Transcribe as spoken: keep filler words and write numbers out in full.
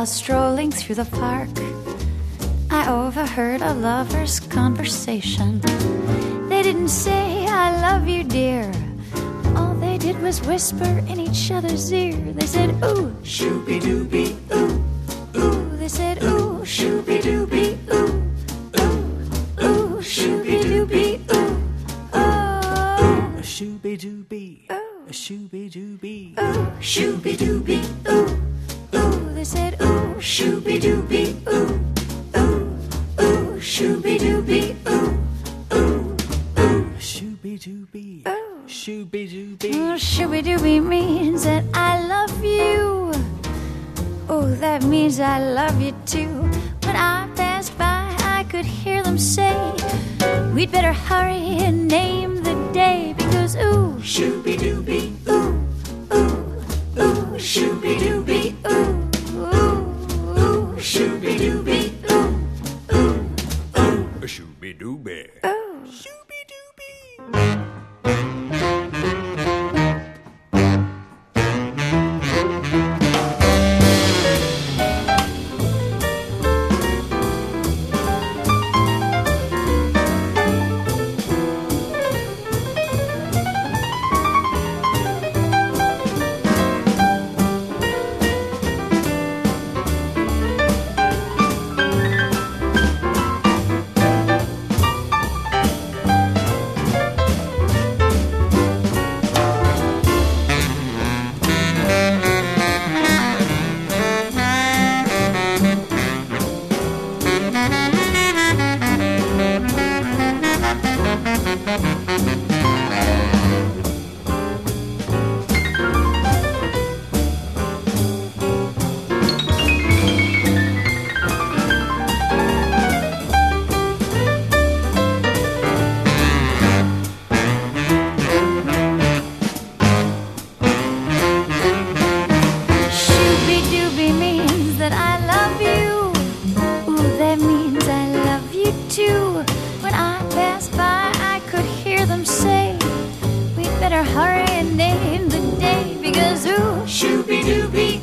While strolling through the park, I overheard a lover's conversation. They didn't say, I love you, dear. All they did was whisper in each other's ear. They said, ooh, shooby-dooby, ooh, ooh. They said, ooh, shooby-dooby, ooh, ooh, ooh, shooby-dooby, ooh, oh. A shooby-dooby, a shooby-dooby, ooh, shooby-dooby, ooh, ooh. They said, ooh, shooby-dooby, ooh, ooh, ooh, shooby-dooby, ooh, ooh, ooh, shooby-dooby, ooh. Shooby-dooby. Oh, shooby-dooby means that I love you. Oh, that means I love you too. When I passed by, I could hear them say, we'd better hurry and name the day, because ooh, shooby-dooby, ooh, ooh, ooh, shooby-dooby, ooh, ooh, ooh, shooby-dooby, ooh, ooh, ooh, Shooby-dooby. ooh. Shooby-dooby. Shooby-dooby means that I love you. Ooh, that means I love you too. When I passed by, I could hear them say, we'd better hurry and name the day, because ooh, shooby-dooby,